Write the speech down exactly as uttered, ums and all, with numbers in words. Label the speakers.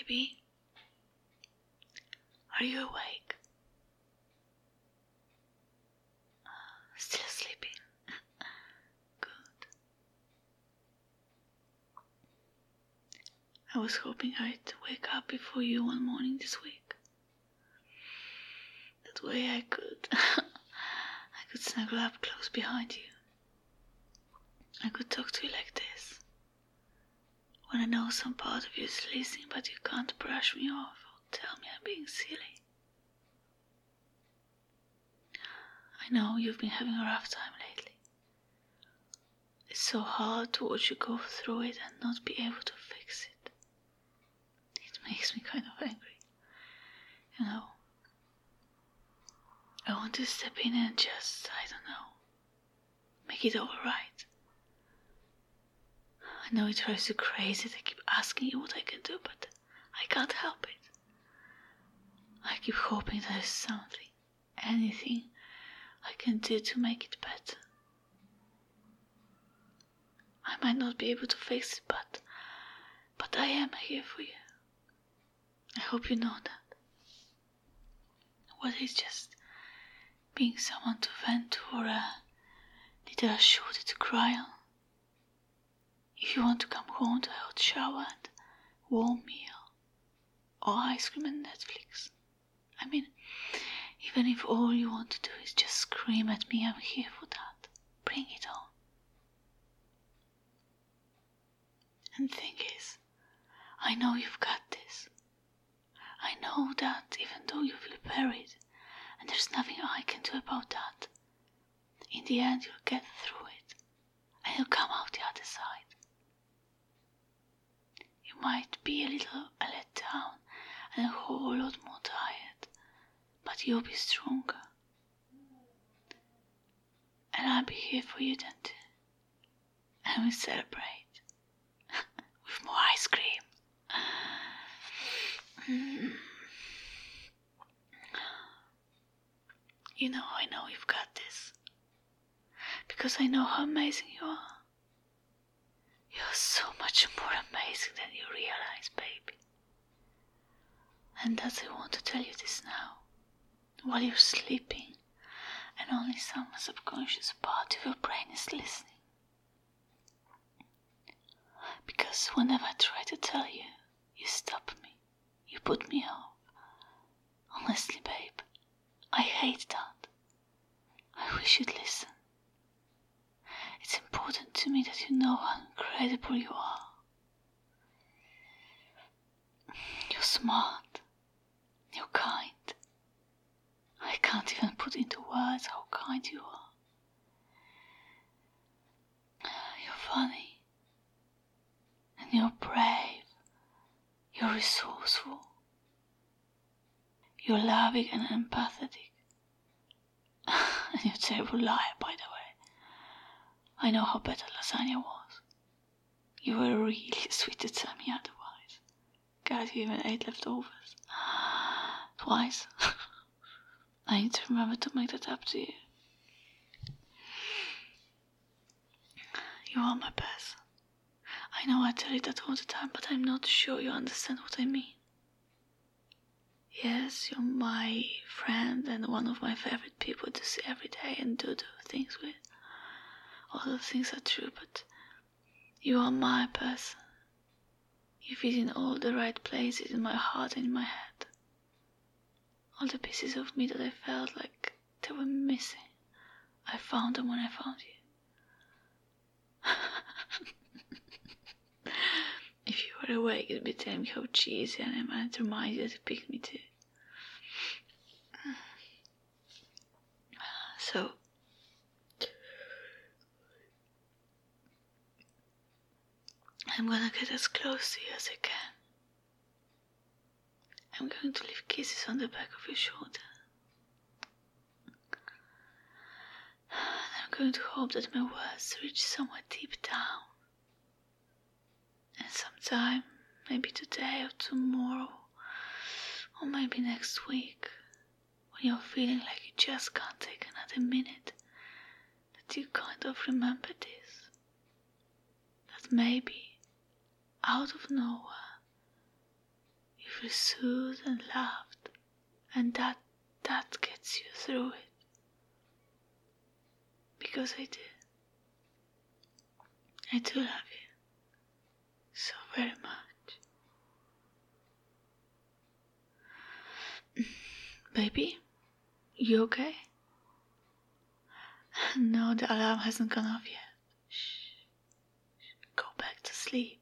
Speaker 1: Baby, are you awake? Still sleeping? Good. I was hoping I'd wake up before you one morning this week. That way I could... I could snuggle up close behind you. I could talk to you like this. When I know some part of you is listening but you can't brush me off or tell me I'm being silly. I know you've been having a rough time lately. It's so hard to watch you go through it and not be able to fix it. It makes me kind of angry. You know, I want to step in and just, I don't know, make it all right. I know it drives you crazy that I keep asking you what I can do, but I can't help it. I keep hoping there's something, anything I can do to make it better. I might not be able to fix it, but, but I am here for you. I hope you know that. Whether it's just being someone to vent to or a little shoulder to cry on. If you want to come home to a hot shower and warm meal, or ice cream and Netflix. I mean, even if all you want to do is just scream at me, I'm here for that. Bring it on. And the thing is, I know you've got this. I know that even though you feel buried, and there's nothing I can do about that, in the end you'll get through it, and you'll come out the other side. You might be a little let down and a whole lot more tired, but you'll be stronger. And I'll be here for you then too. And we'll celebrate with more ice cream. Mm. You know, I know you've got this. Because I know how amazing you are. You're so much more amazing than you realize, baby. And that's I want to tell you this now, while you're sleeping, and only some subconscious part of your brain is listening. Because whenever I try to tell you, you stop me, you put me off. Honestly, babe, I hate that. I wish you'd listen. It's important to me that you know how incredible you are. You're smart. You're kind. I can't even put into words how kind you are. You're funny. And you're brave. You're resourceful. You're loving and empathetic. And you're a terrible liar, by the way. I know how better lasagna was. You were really sweet to tell me otherwise. God, you even ate leftovers. Twice. I need to remember to make that up to you. You are my best. I know I tell you that all the time, but I'm not sure you understand what I mean. Yes, you're my friend and one of my favorite people to see every day and do the things with. All those things are true, but you are my person. You fit in all the right places in my heart and in my head. All the pieces of me that I felt like they were missing, I found them when I found you. If you were awake, it'd be telling me how cheesy I am, and it reminds you that you picked me too. So, I'm gonna get as close to you as I can. I'm going to leave kisses on the back of your shoulder. And I'm going to hope that my words reach somewhere deep down. And sometime, maybe today or tomorrow, or maybe next week, when you're feeling like you just can't take another minute, that you kind of remember this. That maybe, out of nowhere, feel soothed and loved, and that that gets you through it. Because I do. I do love you so very much. Baby, you okay? No, the alarm hasn't gone off yet. Shh. Go back to sleep.